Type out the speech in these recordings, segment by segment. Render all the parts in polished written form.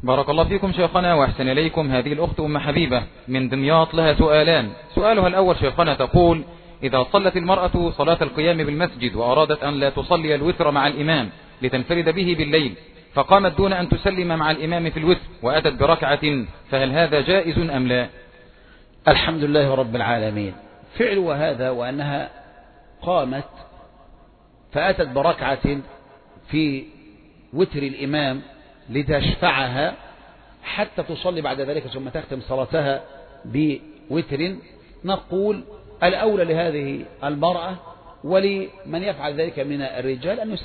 بارك الله فيكم شيخنا وأحسن إليكم. هذه الأخت أم حبيبة من دمياط لها سؤالان. سؤالها الأول شيخنا تقول: إذا صلت المرأة صلاة القيام بالمسجد وأرادت أن لا تصلي الوتر مع الإمام لتنفرد به بالليل، فقامت دون أن تسلم مع الإمام في الوتر وأتت بركعة، فهل هذا جائز أم لا؟ الحمد لله رب العالمين. فعلها هذا وأنها قامت فأتت بركعة في وتر الإمام لتشفعها حتى تصلي بعد ذلك ثم تختم صلاتها بوتر، نقول الأولى لهذه المرأة ولمن يفعل ذلك من الرجال أن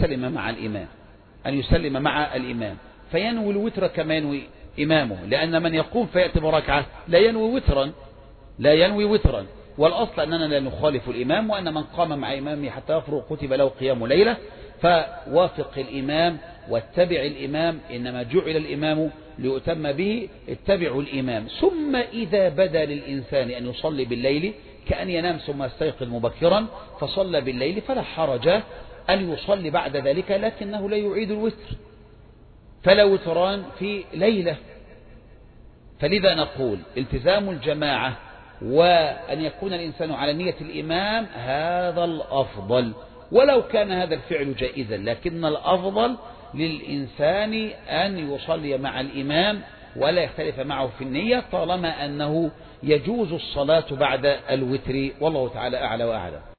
يسلم مع الإمام فينوي الوتر كما ينوي إمامه، لأن من يقوم فيأتي بركعة لا ينوي وترا، والأصل أننا لا نخالف الإمام، وأن من قام مع إمامه حتى يفرغ كتب له قيام ليلة، فوافق الإمام واتبع الإمام، إنما جعل الإمام ليؤتم به، اتبعوا الإمام. ثم إذا بدا للإنسان أن يصلي بالليل كأن ينام ثم يستيقظ مبكرا فصلى بالليل فلا حرج أن يصلي بعد ذلك، لكنه لا يعيد الوتر، فلا وتران في ليلة. فلذا نقول التزام الجماعة وأن يكون الإنسان على نية الإمام هذا الأفضل، ولو كان هذا الفعل جائزا، لكن الأفضل للإنسان أن يصلي مع الإمام ولا يختلف معه في النية، طالما أنه يجوز الصلاة بعد الوتر، والله تعالى أعلى وأعلم.